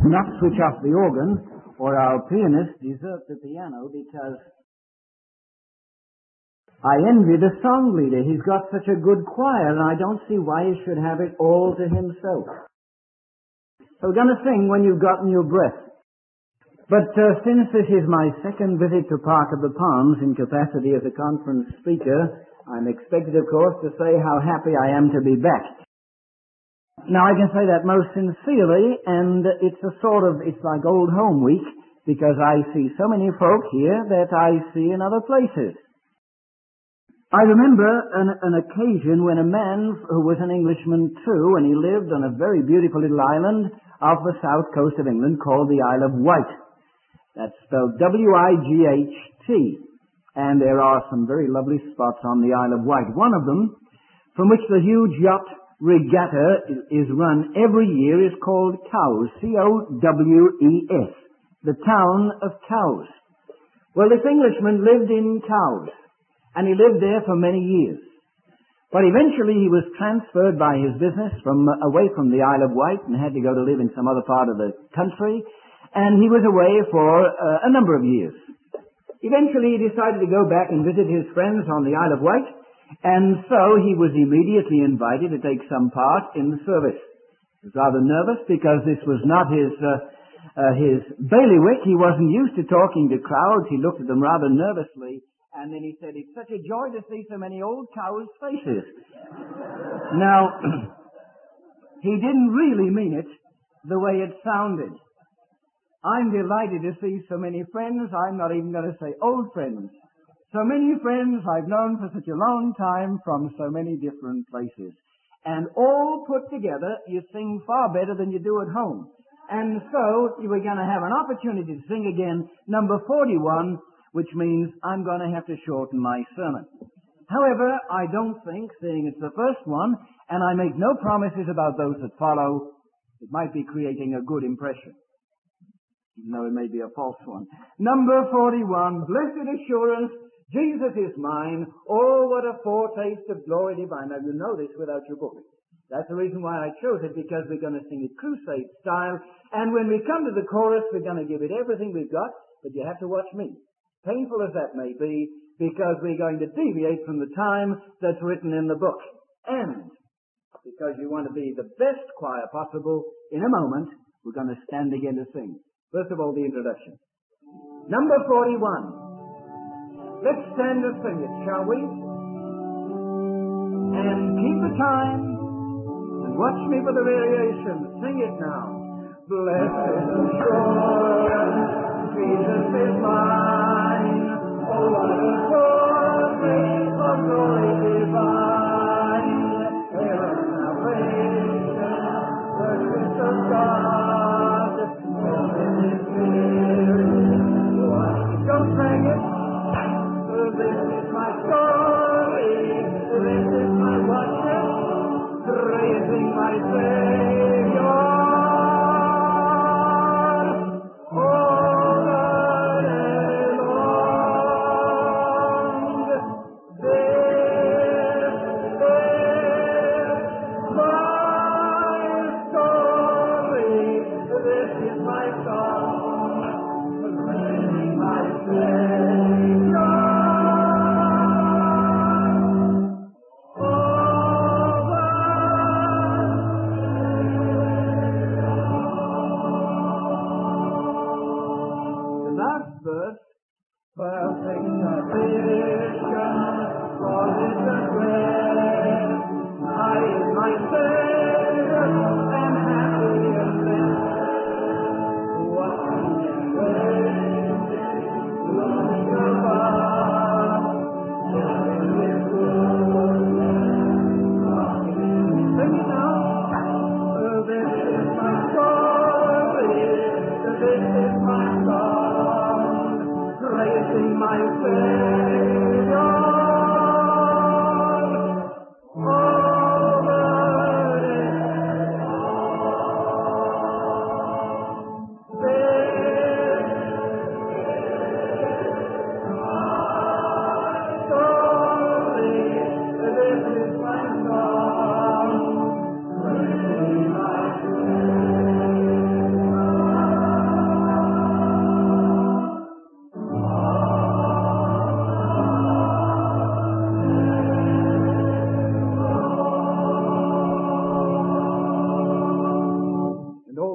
not switch off the organ, or our pianist desert the piano, because I envy the song leader. He's got such a good choir, and I don't see why he should have it all to himself. So we're going to sing When You've Gotten Your Breath. But since this is my second visit to Park of the Palms in capacity as a conference speaker, I'm expected, of course, to say how happy I am to be back. Now, I can say that most sincerely, and it's like old home week, because I see so many folk here that I see in other places. I remember an occasion when a man who was an Englishman too, and he lived on a very beautiful little island off the south coast of England called the Isle of Wight. That's spelled W-I-G-H-T. And there are some very lovely spots on the Isle of Wight. One of them, from which the huge yacht regatta is run every year, is called Cowes, C-O-W-E-S, the town of Cowes. Well, this Englishman lived in Cowes, and he lived there for many years. But eventually he was transferred by his business away from the Isle of Wight and had to go to live in some other part of the country, and he was away for a number of years. Eventually he decided to go back and visit his friends on the Isle of Wight, and so he was immediately invited to take some part in the service. He was rather nervous because this was not his bailiwick. He wasn't used to talking to crowds. He looked at them rather nervously, and then he said, "It's such a joy to see so many old cows' faces." Now, he didn't really mean it the way it sounded. I'm delighted to see so many friends. I'm not even going to say old friends. So many friends I've known for such a long time from so many different places. And all put together, you sing far better than you do at home. And so we're going to have an opportunity to sing again number 41, which means I'm going to have to shorten my sermon. However, I don't think, seeing it's the first one, and I make no promises about those that follow, it might be creating a good impression, even though it may be a false one. Number 41, Blessed Assurance, Jesus is mine. Oh, what a foretaste of glory divine. Now, you know this without your book. That's the reason why I chose it, because we're going to sing it crusade style, and when we come to the chorus, we're going to give it everything we've got, but you have to watch me. Painful as that may be, because we're going to deviate from the time that's written in the book. And because you want to be the best choir possible, in a moment, we're going to stand again to sing. First of all, the introduction. Number 41. Let's stand and sing it, shall we? And keep the time, and watch me for the variation. Sing it now. Blessed assurance, Jesus is mine. Oh, what a foretaste of glory divine. Heaven and salvation, purchase of God. Don't sing it. This is my story. This is my worship. Praising my Savior.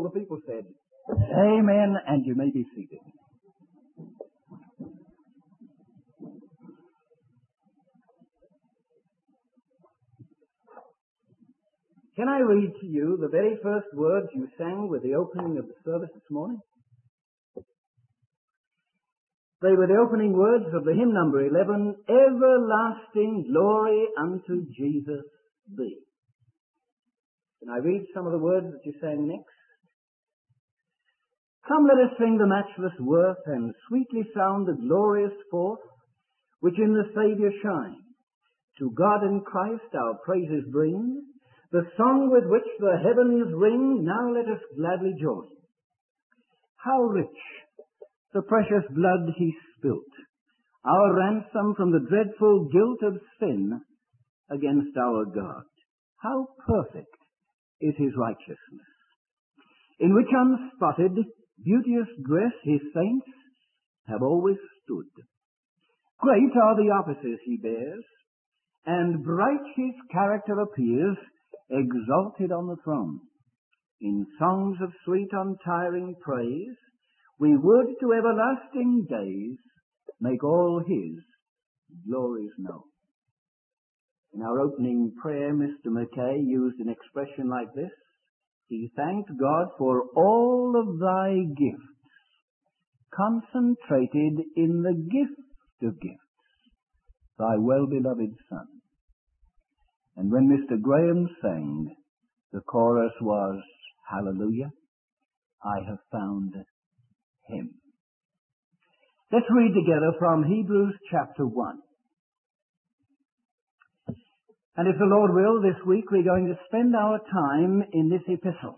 the people said, Amen, and you may be seated. Can I read to you the very first words you sang with the opening of the service this morning? They were the opening words of the hymn number 11, Everlasting Glory unto Jesus Thee. Can I read some of the words that you sang next? Come, let us sing the matchless worth and sweetly sound the glorious forth which in the Saviour shine. To God and Christ our praises bring, the song with which the heavens ring, now let us gladly join. How rich the precious blood he spilt, our ransom from the dreadful guilt of sin against our God. How perfect is his righteousness, in which unspotted, beauteous dress his saints have always stood. Great are the offices he bears, and bright his character appears, exalted on the throne. In songs of sweet untiring praise, we would to everlasting days make all his glories known. In our opening prayer, Mr. Mackay used an expression like this. He thanked God for all of thy gifts, concentrated in the gift of gifts, thy well-beloved Son. And when Mr. Graham sang, the chorus was, Hallelujah, I have found him. Let's read together from Hebrews chapter 1. And if the Lord will, this week we're going to spend our time in this epistle.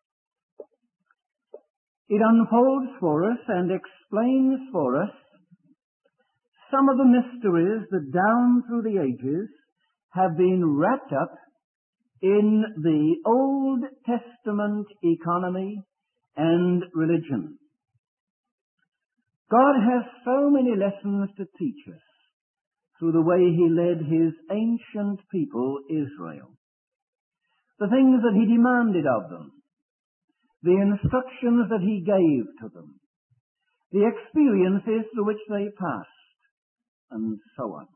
It unfolds for us and explains for us some of the mysteries that down through the ages have been wrapped up in the Old Testament economy and religion. God has so many lessons to teach us through the way he led his ancient people, Israel. The things that he demanded of them, the instructions that he gave to them, the experiences through which they passed, and so on.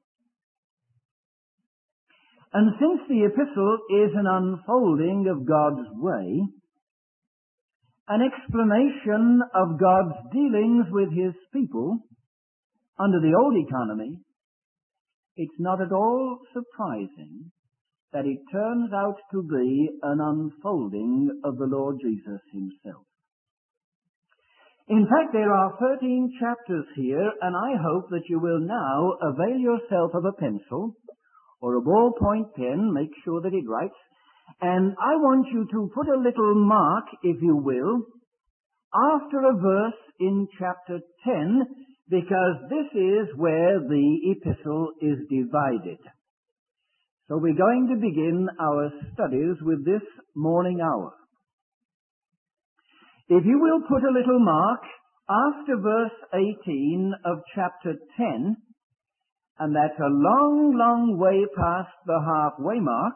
And since the epistle is an unfolding of God's way, an explanation of God's dealings with his people under the old economy, it's not at all surprising that it turns out to be an unfolding of the Lord Jesus himself. In fact, there are 13 chapters here, and I hope that you will now avail yourself of a pencil or a ballpoint pen, make sure that it writes, and I want you to put a little mark, if you will, after a verse in chapter 10, because this is where the epistle is divided. So we're going to begin our studies with this morning hour. If you will put a little mark after verse 18 of chapter 10, and that's a long, long way past the halfway mark.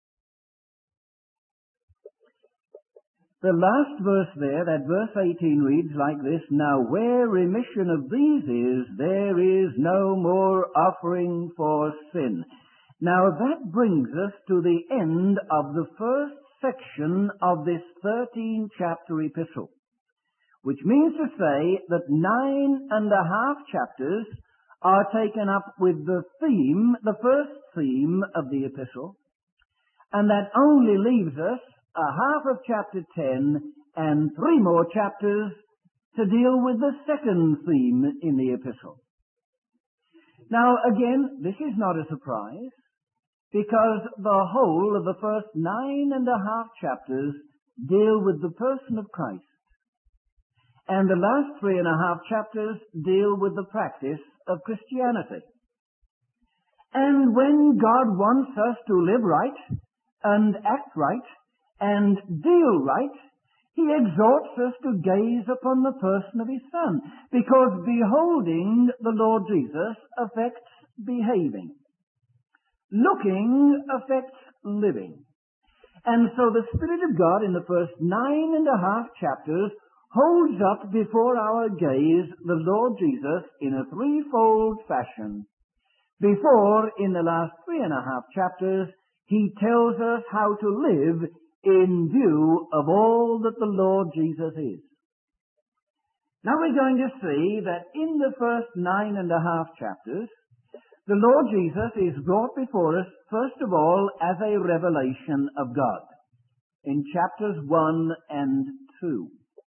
The last verse there, that verse 18 reads like this, Now where remission of these is, there is no more offering for sin. Now that brings us to the end of the first section of this 13-chapter epistle, which means to say that 9.5 chapters are taken up with the theme, the first theme of the epistle, and that only leaves us a half of chapter 10 and 3 more chapters to deal with the second theme in the epistle. Now again, this is not a surprise, because the whole of the first 9.5 chapters deal with the person of Christ, and the last 3.5 chapters deal with the practice of Christianity. And when God wants us to live right and act right and deal right, he exhorts us to gaze upon the person of his Son, because beholding the Lord Jesus affects behaving. Looking affects living. And so the Spirit of God in the first 9.5 chapters holds up before our gaze the Lord Jesus in a threefold fashion. Before, in the last 3.5 chapters, he tells us how to live in view of all that the Lord Jesus is. Now we're going to see that in the first 9.5 chapters, the Lord Jesus is brought before us, first of all, as a revelation of God, in chapters 1 and 2.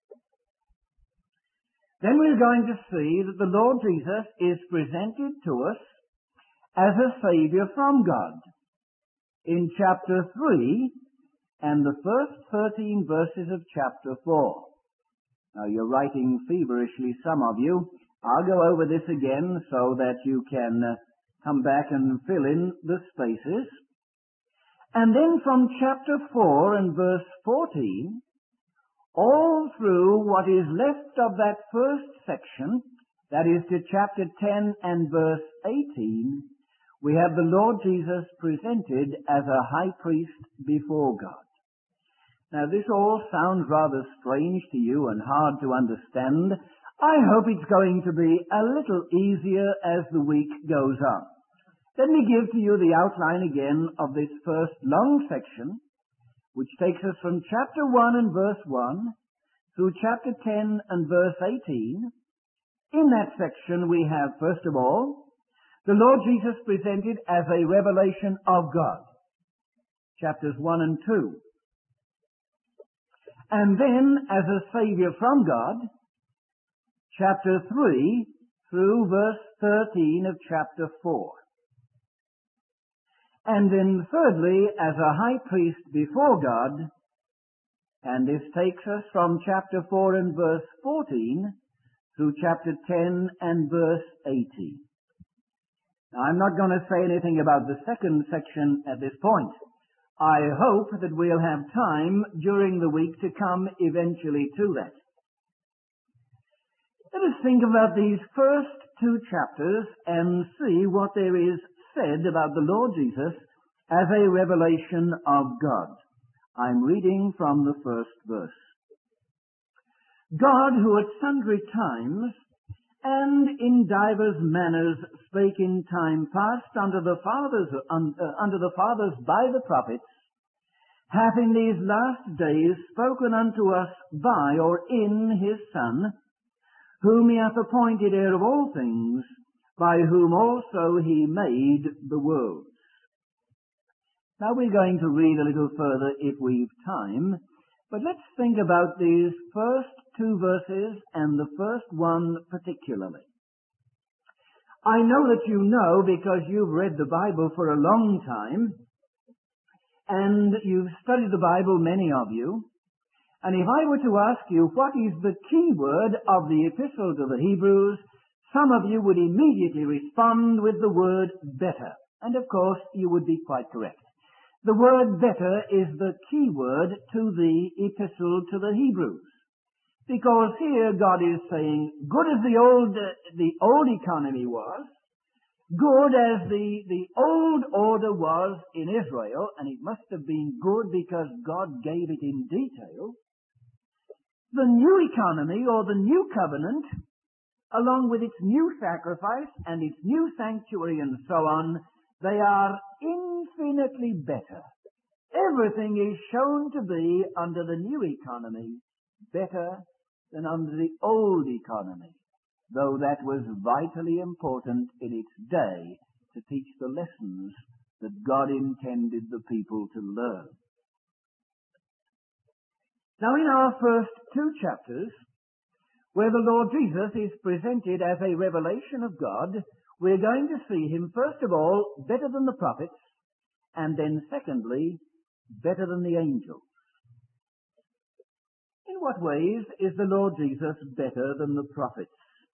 Then we're going to see that the Lord Jesus is presented to us as a Savior from God, in chapter 3 and the first 13 verses of chapter 4. Now you're writing feverishly, some of you. I'll go over this again so that you can come back and fill in the spaces. And then from chapter 4 and verse 14, all through what is left of that first section, that is to chapter 10 and verse 18, we have the Lord Jesus presented as a high priest before God. Now this all sounds rather strange to you and hard to understand. I hope it's going to be a little easier as the week goes on. Let me give to you the outline again of this first long section, which takes us from chapter 1 and verse 1 through chapter 10 and verse 18. In that section we have, first of all, the Lord Jesus presented as a revelation of God, chapters 1 and 2. And then as a Savior from God, chapter 3 through verse 13 of chapter 4. And then thirdly, as a high priest before God, and this takes us from chapter 4 and verse 14 through chapter 10 and verse 18. Now, I'm not going to say anything about the second section at this point. I hope that we'll have time during the week to come eventually to that. Let us think about these first 2 chapters and see what there is said about the Lord Jesus as a revelation of God. I'm reading from the first verse. God, who at sundry times and in divers manners spake in time past unto the fathers by the prophets, hath in these last days spoken unto us by or in his Son, whom he hath appointed heir of all things, by whom also he made the worlds. Now we're going to read a little further if we've time, but let's think about these first 2 verses and the first one particularly. I know that you know, because you've read the Bible for a long time, and you've studied the Bible, many of you, and if I were to ask you what is the key word of the epistle to the Hebrews, some of you would immediately respond with the word better. And of course, you would be quite correct. The word better is the key word to the epistle to the Hebrews. Because here God is saying, good as the old economy was, good as the old order was in Israel, and it must have been good because God gave it in detail, the new economy or the new covenant, along with its new sacrifice and its new sanctuary and so on, they are infinitely better. Everything is shown to be under the new economy better than under the old economy, though that was vitally important in its day to teach the lessons that God intended the people to learn. Now in our first 2 chapters, where the Lord Jesus is presented as a revelation of God, we're going to see him, first of all, better than the prophets, and then secondly, better than the angels. In what ways is the Lord Jesus better than the prophets?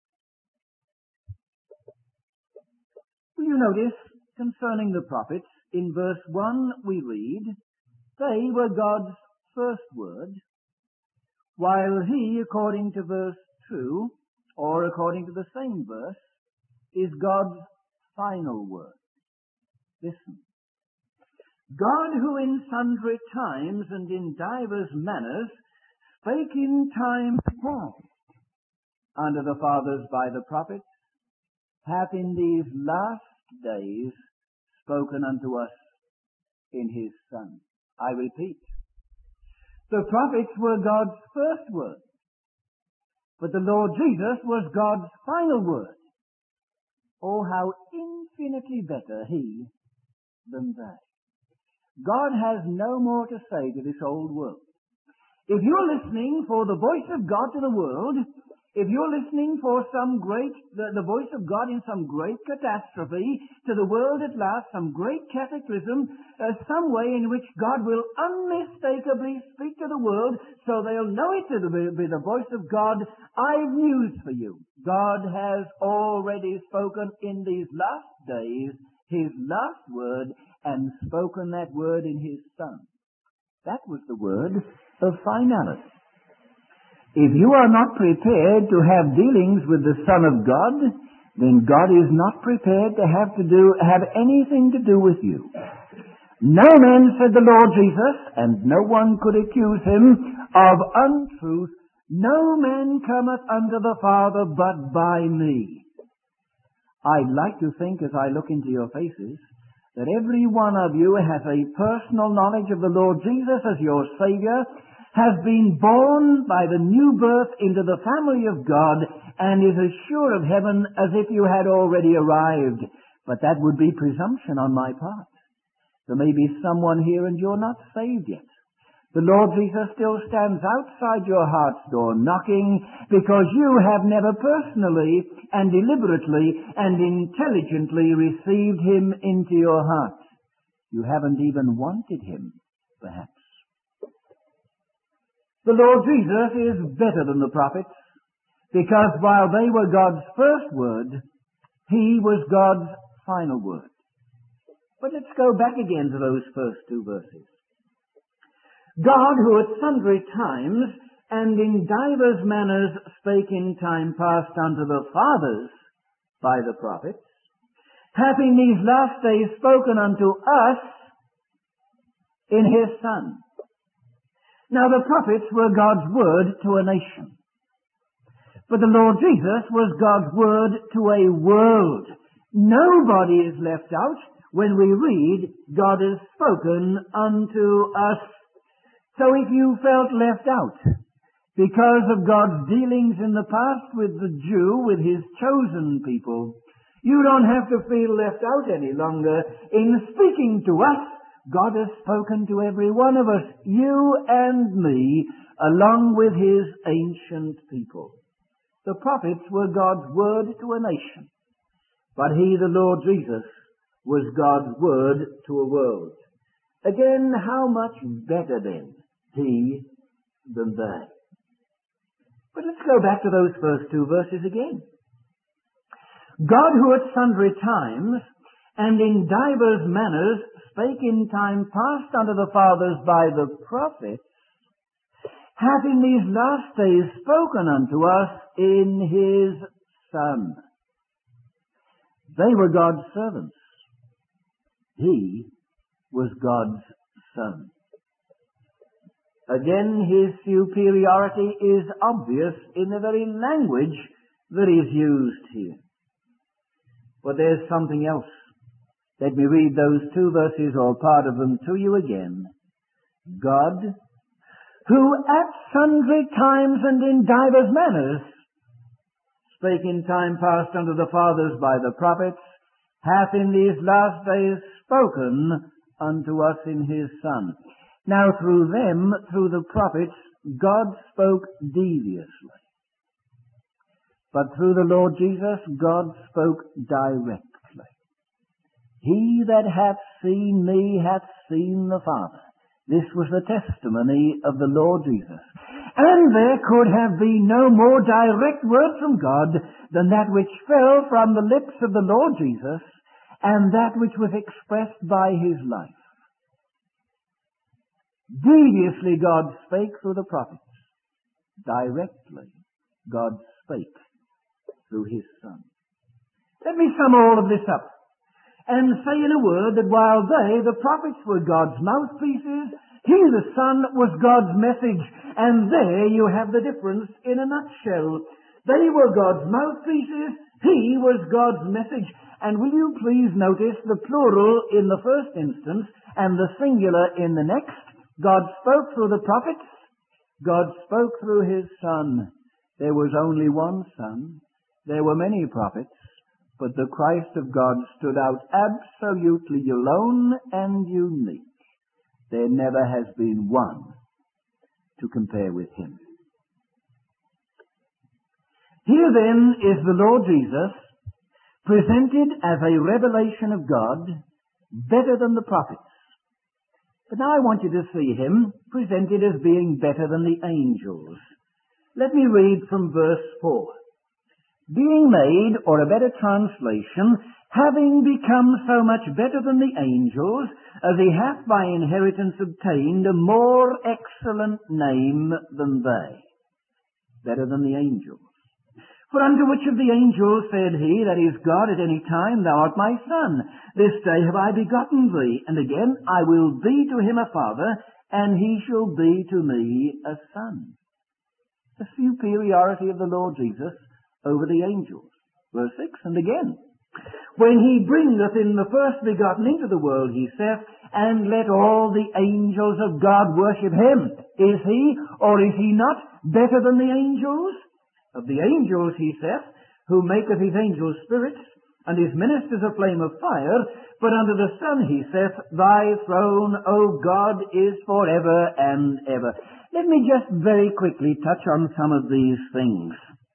Will you notice, concerning the prophets, in verse 1 we read, they were God's first word, while he, according to verse 2, or according to the same verse, is God's final word. Listen. God, who in sundry times and in divers manners spake in time past unto the fathers by the prophets, hath in these last days spoken unto us in his Son. I repeat, the prophets were God's first word, but the Lord Jesus was God's final word. Oh, how infinitely better he than they. God has no more to say to this old world. If you're listening for the voice of God to the world, if you're listening for the voice of God in some great catastrophe to the world at last, some great cataclysm, some way in which God will unmistakably speak to the world so they'll know it to be the voice of God, I've news for you. God has already spoken in these last days his last word and spoken that word in his Son. That was the word of finality. If you are not prepared to have dealings with the Son of God, then God is not prepared to have anything to do with you. No man, said the Lord Jesus, and no one could accuse him of untruth, no man cometh unto the Father but by me. I'd like to think as I look into your faces that every one of you has a personal knowledge of the Lord Jesus as your Savior, has been born by the new birth into the family of God, and is as sure of heaven as if you had already arrived. But that would be presumption on my part. There may be someone here and you're not saved yet. The Lord Jesus still stands outside your heart's door knocking because you have never personally and deliberately and intelligently received him into your heart. You haven't even wanted him, perhaps. The Lord Jesus is better than the prophets because while they were God's first word, he was God's final word. But let's go back again to those first two verses. God, who at sundry times and in divers manners spake in time past unto the fathers by the prophets, hath in these last days spoken unto us in his Son. Now the prophets were God's word to a nation. But the Lord Jesus was God's word to a world. Nobody is left out when we read, God has spoken unto us. So if you felt left out because of God's dealings in the past with the Jew, with his chosen people, you don't have to feel left out any longer. In speaking to us, God has spoken to every one of us, you and me, along with his ancient people. The prophets were God's word to a nation, but he, the Lord Jesus, was God's word to a world. Again, how much better then he than they? But let's go back to those first two verses again. God, who at sundry times and in divers manners spake in time past unto the fathers by the prophets, hath in these last days spoken unto us in his Son. They were God's servants. He was God's Son. Again, his superiority is obvious in the very language that is used here. But there's something else. Let me read those two verses or part of them to you again. God, who at sundry times and in divers manners spake in time past unto the fathers by the prophets, hath in these last days spoken unto us in his Son. Now through them, through the prophets, God spoke deviously. But through the Lord Jesus, God spoke directly. He that hath seen me hath seen the Father. This was the testimony of the Lord Jesus. And there could have been no more direct word from God than that which fell from the lips of the Lord Jesus and that which was expressed by his life. Deviously God spake through the prophets. Directly God spake through his Son. Let me sum all of this up. and say in a word that while they, the prophets, were God's mouthpieces, he, the Son, was God's message. And there you have the difference in a nutshell. They were God's mouthpieces, he was God's message. And will you please notice the plural in the first instance and the singular in the next? God spoke through the prophets. God spoke through his Son. There was only one Son. There were many prophets. But the Christ of God stood out absolutely alone and unique. There never has been one to compare with him. Here then is the Lord Jesus presented as a revelation of God better than the prophets. But now I want you to see him presented as being better than the angels. Let me read from verse 4. Being made, or a better translation, having become so much better than the angels, as he hath by inheritance obtained a more excellent name than they. Better than the angels. For unto which of the angels said he, that is God, at any time, Thou art my Son, this day have I begotten thee, and again I will be to him a father, and he shall be to me a son. The superiority of the Lord Jesus over the angels. Verse 6, and again, when he bringeth in the first begotten into the world, he saith, and let all the angels of God worship him. Is he, or is he not, better than the angels? Of the angels, he saith, who maketh his angels spirits, and his ministers a flame of fire, but unto the Son he saith, Thy throne, O God, is forever and ever. Let me just very quickly touch on some of these things.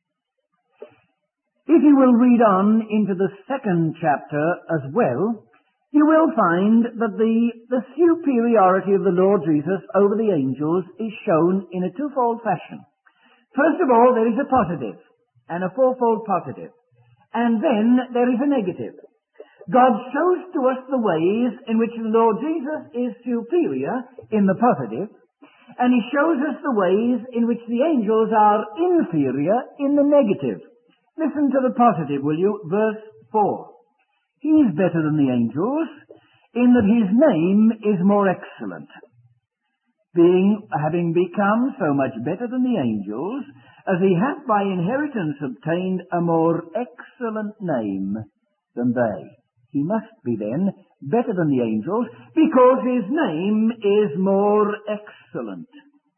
If you will read on into the second chapter as well, you will find that the superiority of the Lord Jesus over the angels is shown in a twofold fashion. First of all, there is a positive, and a fourfold positive. And then there is a negative. God shows to us the ways in which the Lord Jesus is superior in the positive, and he shows us the ways in which the angels are inferior in the negative. Listen to the positive, will you? Verse 4. He is better than the angels, in that his name is more excellent. Having become so much better than the angels, as he hath by inheritance obtained a more excellent name than they. He must be then better than the angels, because his name is more excellent.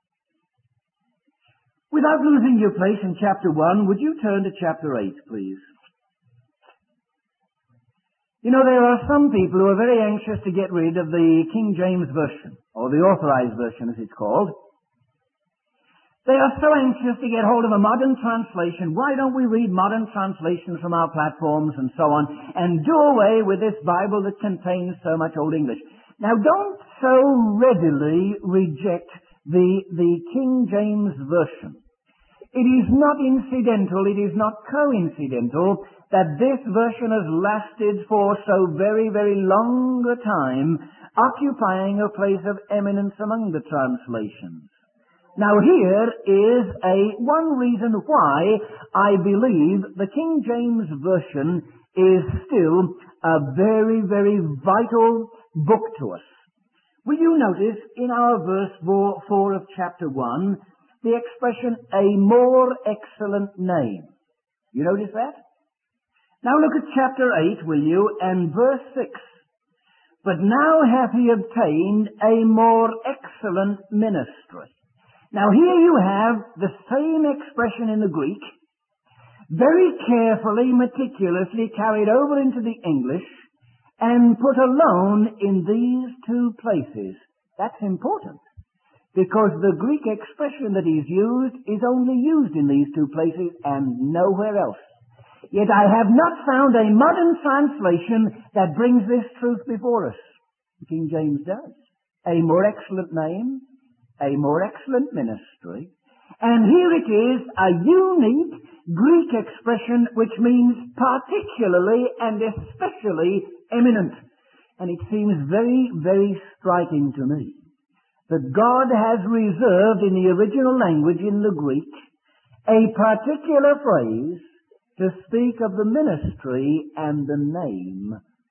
Without losing your place in chapter 1, would you turn to chapter 8, please? You know, there are some people who are very anxious to get rid of the King James Version, or the Authorized Version as it's called. They are so anxious to get hold of a modern translation. Why don't we read modern translations from our platforms and so on, and do away with this Bible that contains so much Old English? Now, don't so readily reject the King James Version. It is not incidental, it is not coincidental that this version has lasted for so very, very long a time, occupying a place of eminence among the translations. Now here is one reason why I believe the King James Version is still a very, very vital book to us. Will you notice in our verse 4 of chapter 1, the expression, a more excellent name? You notice that? Now look at chapter 8, will you, and verse 6. But now hath he obtained a more excellent ministry. Now here you have the same expression in the Greek, very carefully, meticulously carried over into the English, and put alone in these two places. That's important, because the Greek expression that is used is only used in these two places and nowhere else. Yet I have not found a modern translation that brings this truth before us. King James does. A more excellent name, a more excellent ministry. And here it is, a unique Greek expression which means particularly and especially eminent. And it seems very, very striking to me that God has reserved in the original language, in the Greek, a particular phrase to speak of the ministry and the name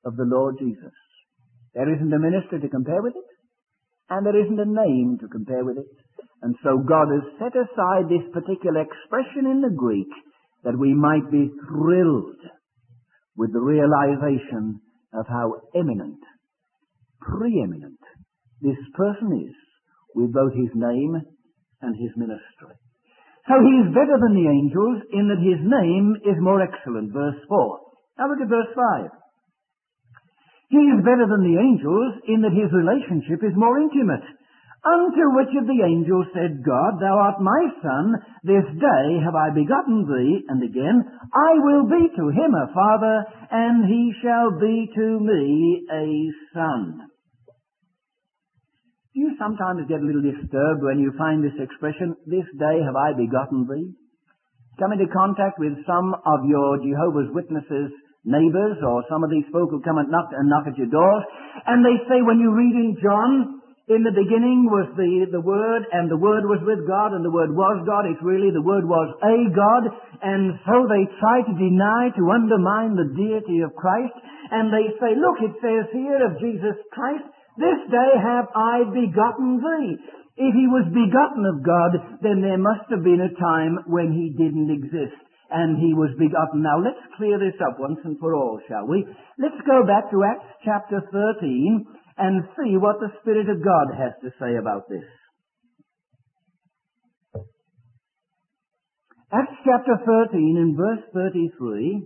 of the Lord Jesus. There isn't a minister to compare with it, and there isn't a name to compare with it. And so God has set aside this particular expression in the Greek that we might be thrilled with the realization of how eminent, preeminent this person is with both his name and his ministry. So he is better than the angels in that his name is more excellent. Verse 4. Now look at verse 5. He is better than the angels in that his relationship is more intimate. Unto which of the angels said God, Thou art my son, this day have I begotten thee. And again, I will be to him a father, and he shall be to me a son. Do you sometimes get a little disturbed when you find this expression, this day have I begotten thee? Come into contact with some of your Jehovah's Witnesses neighbors, or some of these folk who come and knock at your doors, and they say when you read in John, in the beginning was the Word, and the Word was with God, and the Word was God. It's really the Word was a God, and so they try to deny, to undermine the deity of Christ, and they say, look, it says here of Jesus Christ, this day have I begotten thee. If he was begotten of God, then there must have been a time when he didn't exist, and he was begotten. Now let's clear this up once and for all, shall we? Let's go back to Acts chapter 13 and see what the Spirit of God has to say about this. Acts chapter 13 and verse 33,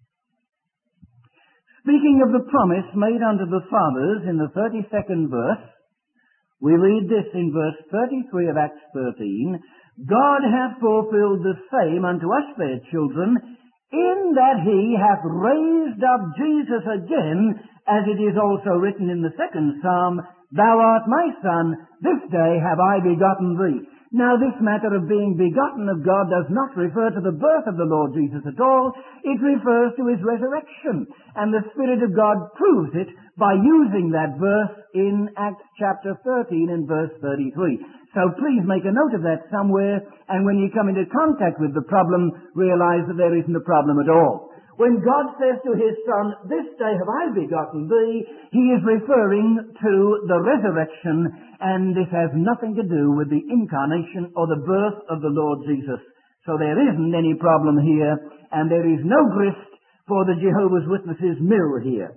speaking of the promise made unto the fathers in the 32nd verse, we read this in verse 33 of Acts 13, God hath fulfilled the same unto us their children, in that he hath raised up Jesus again, as it is also written in the 2nd Psalm, Thou art my son, this day have I begotten thee. Now this matter of being begotten of God does not refer to the birth of the Lord Jesus at all. It refers to his resurrection. And the Spirit of God proves it by using that verse in Acts chapter 13 and verse 33. So please make a note of that somewhere, and when you come into contact with the problem, realize that there isn't a problem at all. When God says to his Son, this day have I begotten thee, he is referring to the resurrection, and this has nothing to do with the incarnation or the birth of the Lord Jesus. So there isn't any problem here, and there is no grist for the Jehovah's Witnesses mill here.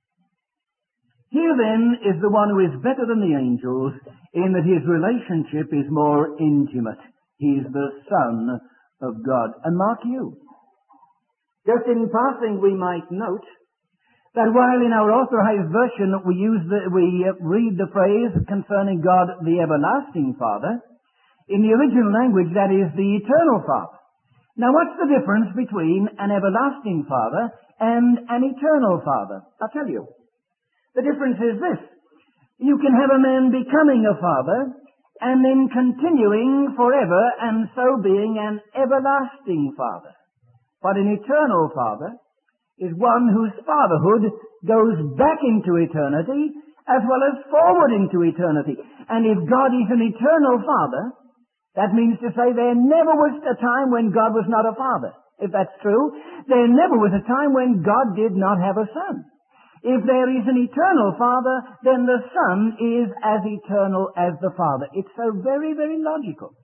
Here then is the one who is better than the angels in that his relationship is more intimate. He is the Son of God. And mark you, just in passing we might note that while in our authorized version we read the phrase concerning God the everlasting Father, in the original language that is the eternal Father. Now what's the difference between an everlasting Father and an eternal Father? I'll tell you. The difference is this. You can have a man becoming a father and then continuing forever and so being an everlasting father. But an eternal father is one whose fatherhood goes back into eternity as well as forward into eternity. And if God is an eternal father, that means to say there never was a time when God was not a father. If that's true, there never was a time when God did not have a son. If there is an eternal Father, then the Son is as eternal as the Father. It's so very, very logical.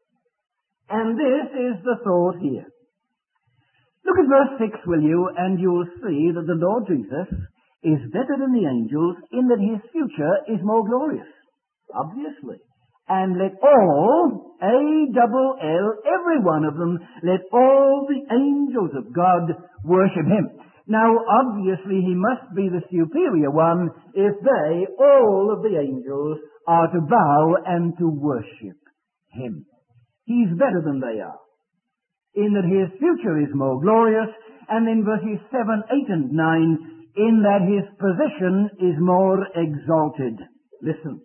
And this is the thought here. Look at verse 6, will you, and you'll see that the Lord Jesus is better than the angels in that his future is more glorious. Obviously. And let all, A-double-L, every one of them, let all the angels of God worship him. Now, obviously, he must be the superior one if they, all of the angels, are to bow and to worship him. He's better than they are, in that his future is more glorious, and in verses 7, 8, and 9, in that his position is more exalted. Listen.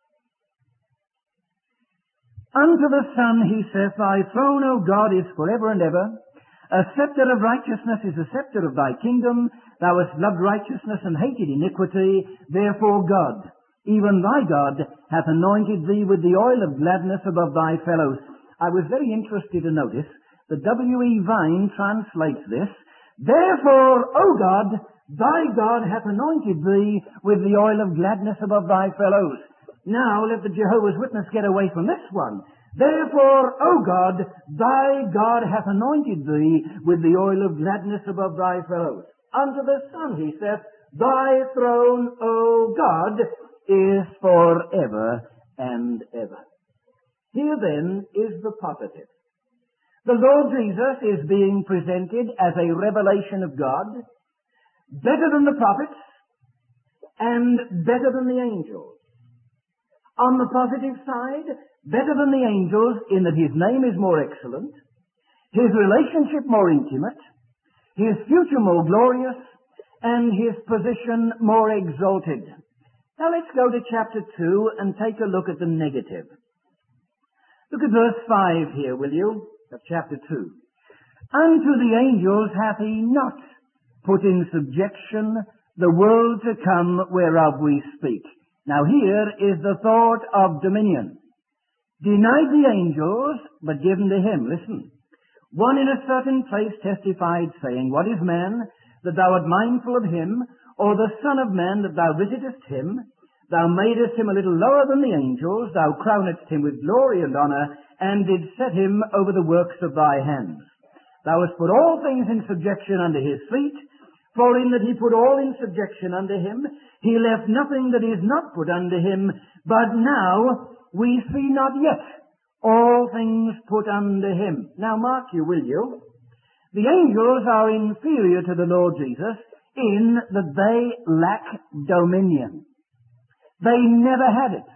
Unto the Son he saith, Thy throne, O God, is forever and ever. A scepter of righteousness is a scepter of thy kingdom. Thou hast loved righteousness and hated iniquity. Therefore God, even thy God, hath anointed thee with the oil of gladness above thy fellows. I was very interested to notice that W.E. Vine translates this, Therefore, O God, Thy God hath anointed thee with the oil of gladness above thy fellows. Now let the Jehovah's Witness get away from this one. Therefore, O God, thy God hath anointed thee with the oil of gladness above thy fellows. Unto the Son he saith, Thy throne, O God, is forever and ever. Here then is the positive. The Lord Jesus is being presented as a revelation of God, better than the prophets and better than the angels. On the positive side, better than the angels in that his name is more excellent, his relationship more intimate, his future more glorious, and his position more exalted. Now let's go to chapter 2 and take a look at the negative. Look at verse 5 here, will you, of chapter 2. Unto the angels hath he not put in subjection the world to come whereof we speak. Now here is the thought of dominion. Denied the angels, but given to him. Listen. One in a certain place testified, saying, What is man, that thou art mindful of him, or the Son of Man, that thou visitest him? Thou madest him a little lower than the angels, thou crownedst him with glory and honour, and didst set him over the works of thy hands. Thou hast put all things in subjection under his feet, for in that he put all in subjection under him, he left nothing that is not put under him, but now we see not yet all things put under him. Now mark you, will you? The angels are inferior to the Lord Jesus in that they lack dominion. They never had it.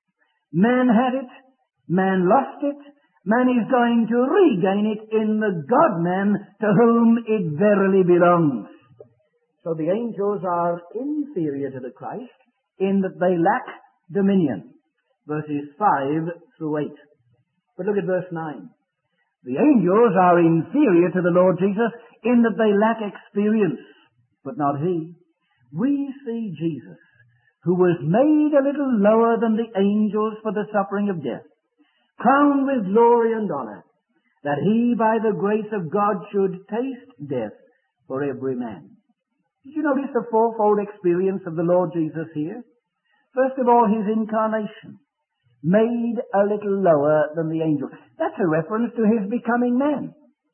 Man had it, man lost it, man is going to regain it in the God-man to whom it verily belongs. So the angels are inferior to the Christ in that they lack dominion. Verses 5 through 8. But look at verse 9. The angels are inferior to the Lord Jesus in that they lack experience, but not he. We see Jesus, who was made a little lower than the angels for the suffering of death, crowned with glory and honor, that he by the grace of God should taste death for every man. Did you notice the fourfold experience of the Lord Jesus here? First of all, his incarnation, made a little lower than the angels. That's a reference to his becoming man,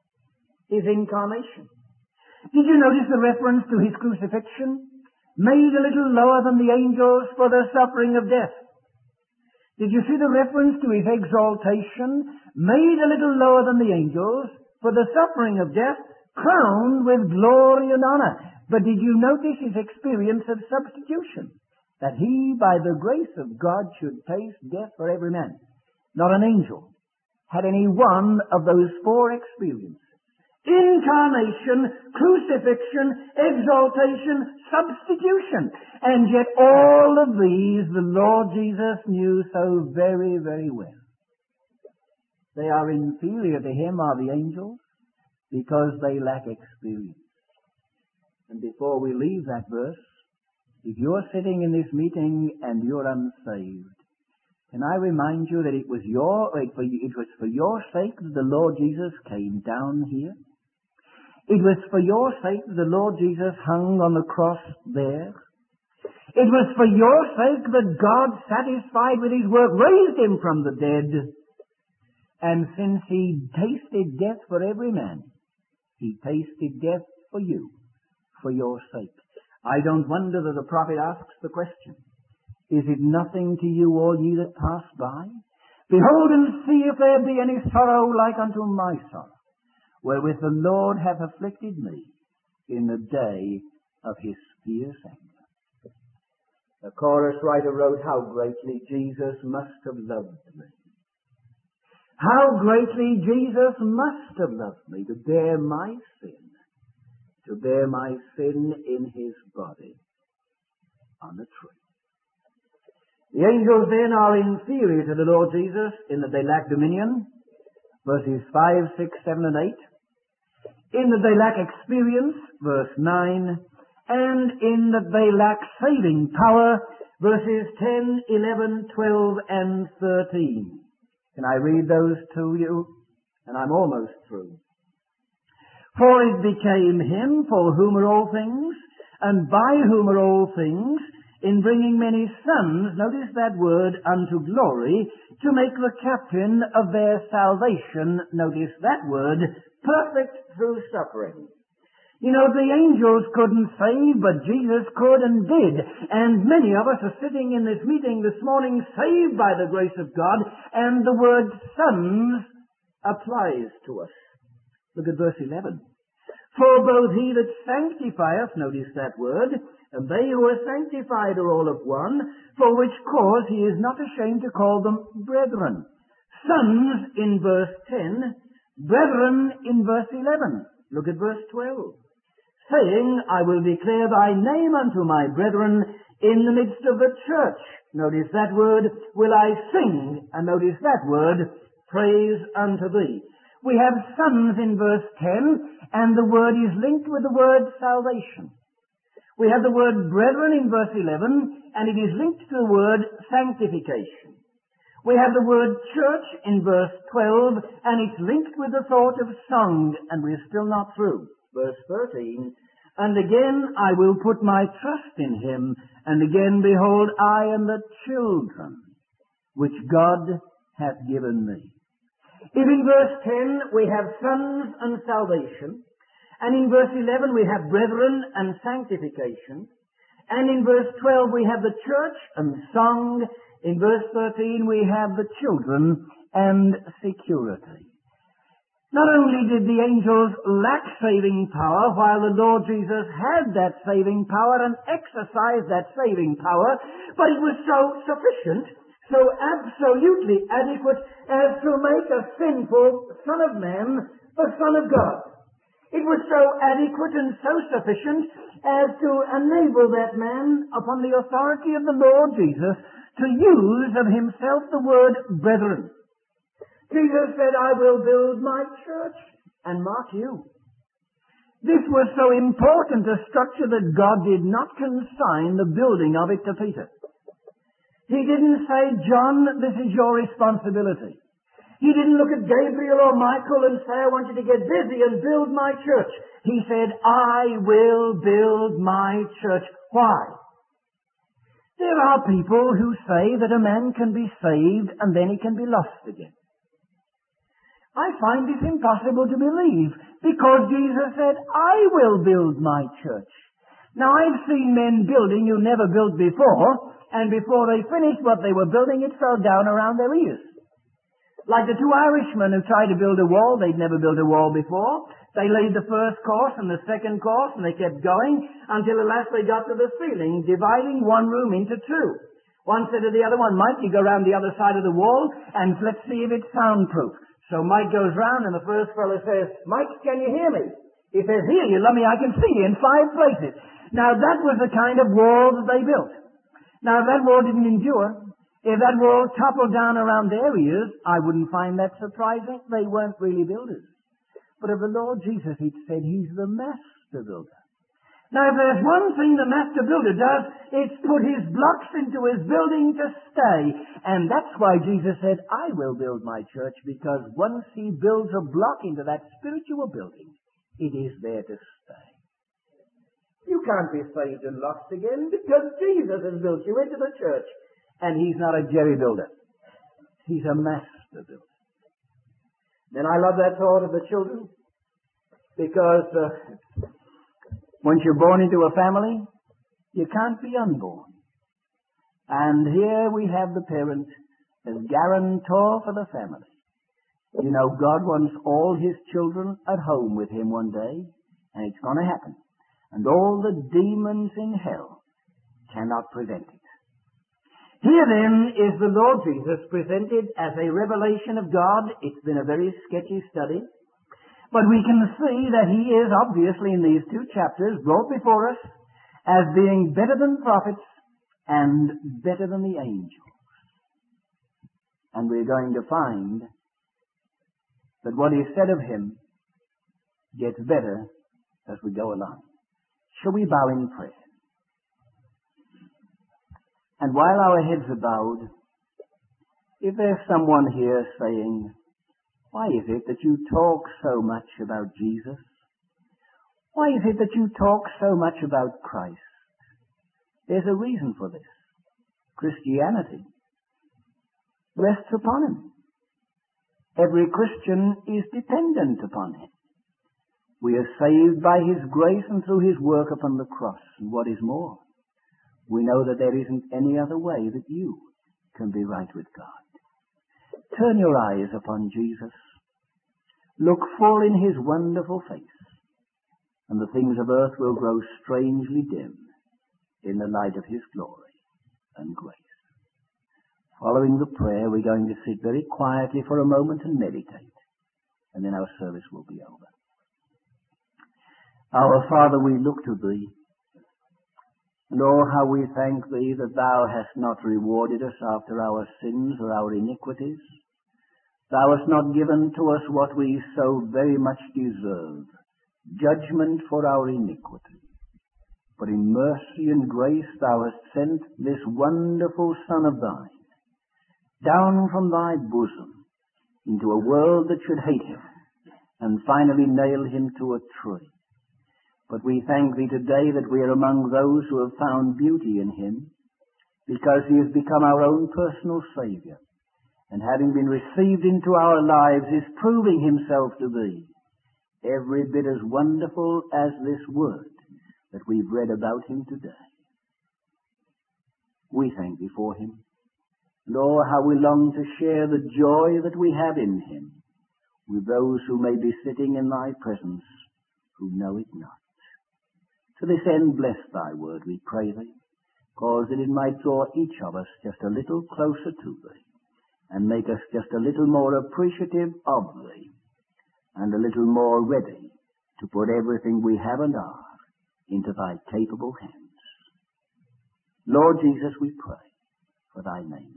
his incarnation. Did you notice the reference to his crucifixion? Made a little lower than the angels for the suffering of death. Did you see the reference to his exaltation? Made a little lower than the angels for the suffering of death, crowned with glory and honor. But did you notice his experience of substitution? That he, by the grace of God, should taste death for every man. Not an angel had any one of those four experiences. Incarnation, crucifixion, exaltation, substitution. And yet all of these the Lord Jesus knew so very, very well. They are inferior to him, are the angels, because they lack experience. And before we leave that verse, if you're sitting in this meeting and you're unsaved, can I remind you that it was for your sake that the Lord Jesus came down here? It was for your sake that the Lord Jesus hung on the cross there. It was for your sake that God, satisfied with his work, raised him from the dead. And since he tasted death for every man, he tasted death for you, for your sake. I don't wonder that the prophet asks the question, Is it nothing to you, all ye that pass by? Behold and see if there be any sorrow like unto my sorrow, wherewith the Lord hath afflicted me in the day of his fierce anger. The chorus writer wrote, How greatly Jesus must have loved me. How greatly Jesus must have loved me to bear my sin in his body on the tree. The angels then are inferior to the Lord Jesus in that they lack dominion, verses 5, 6, 7, and 8. In that they lack experience, verse 9. And in that they lack saving power, verses 10, 11, 12, and 13. Can I read those to you? And I'm almost through. For it became him, for whom are all things, and by whom are all things, in bringing many sons, notice that word, unto glory, to make the captain of their salvation, notice that word, perfect through suffering. You know, the angels couldn't save, but Jesus could and did. And many of us are sitting in this meeting this morning saved by the grace of God, and the word sons applies to us. Look at verse 11. For both he that sanctifieth, notice that word, and they who are sanctified are all of one, for which cause he is not ashamed to call them brethren. Sons in verse 10, brethren in verse 11. Look at verse 12. Saying, I will declare thy name unto my brethren in the midst of the church. Notice that word, will I sing, and notice that word, praise unto thee. We have sons in verse 10, and the word is linked with the word salvation. We have the word brethren in verse 11, and it is linked to the word sanctification. We have the word church in verse 12, and it's linked with the thought of song, and we're still not through. Verse 13, and again I will put my trust in him, and again, behold, I am the children which God hath given me. If in verse 10 we have sons and salvation, and in verse 11 we have brethren and sanctification, and in verse 12 we have the church and song, in verse 13 we have the children and security. Not only did the angels lack saving power, while the Lord Jesus had that saving power and exercised that saving power, but it was so sufficient, so absolutely adequate as to make a sinful Son of Man the Son of God. It was so adequate and so sufficient as to enable that man, upon the authority of the Lord Jesus, to use of himself the word brethren. Jesus said, I will build my church. And mark you, this was so important a structure that God did not consign the building of it to Peter. He didn't say, John, this is your responsibility. He didn't look at Gabriel or Michael and say, I want you to get busy and build my church. He said, I will build my church. Why? There are people who say that a man can be saved and then he can be lost again. I find this impossible to believe, because Jesus said, I will build my church. Now, I've seen men building who never built before, and before they finished what they were building, it fell down around their ears. Like the two Irishmen who tried to build a wall. They'd never built a wall before. They laid the first course and the second course, and they kept going until at last they got to the ceiling, dividing one room into two. One said to the other one, Mike, you go round the other side of the wall, and let's see if it's soundproof. So Mike goes round, and the first fellow says, Mike, can you hear me? He says, hear you, lummy, I can see you in 5 places. Now, that was the kind of wall that they built. Now, if that wall didn't endure, if that wall toppled down around their ears, I wouldn't find that surprising. They weren't really builders. But of the Lord Jesus, he said he's the master builder. Now, if there's one thing the master builder does, it's put his blocks into his building to stay. And that's why Jesus said, I will build my church, because once he builds a block into that spiritual building, it is there to stay. You can't be saved and lost again, because Jesus has built you into the church. And he's not a jerry builder. He's a master builder. Then I love that thought of the children, because once you're born into a family, you can't be unborn. And here we have the parent as guarantor for the family. You know, God wants all his children at home with him one day, and it's going to happen. And all the demons in hell cannot prevent it. Here then is the Lord Jesus presented as a revelation of God. It's been a very sketchy study. But we can see that he is obviously in these 2 chapters brought before us as being better than prophets and better than the angels. And we're going to find that what is said of him gets better as we go along. Shall we bow in prayer? And while our heads are bowed, if there's someone here saying, why is it that you talk so much about Jesus? Why is it that you talk so much about Christ? There's a reason for this. Christianity rests upon him. Every Christian is dependent upon him. We are saved by his grace and through his work upon the cross. And what is more, we know that there isn't any other way that you can be right with God. Turn your eyes upon Jesus. Look full in his wonderful face, and the things of earth will grow strangely dim in the light of his glory and grace. Following the prayer, we're going to sit very quietly for a moment and meditate, and then our service will be over. Our Father, we look to thee, and oh, how we thank thee that thou hast not rewarded us after our sins or our iniquities. Thou hast not given to us what we so very much deserve, judgment for our iniquity. But in mercy and grace thou hast sent this wonderful Son of thine down from thy bosom into a world that should hate him and finally nail him to a tree. But we thank thee today that we are among those who have found beauty in him, because he has become our own personal Saviour, and having been received into our lives is proving himself to be every bit as wonderful as this word that we've read about him today. We thank thee for him. And oh, how we long to share the joy that we have in him with those who may be sitting in thy presence who know it not. To this end, bless thy word, we pray thee, cause that it might draw each of us just a little closer to thee, and make us just a little more appreciative of thee, and a little more ready to put everything we have and are into thy capable hands. Lord Jesus, we pray for thy name.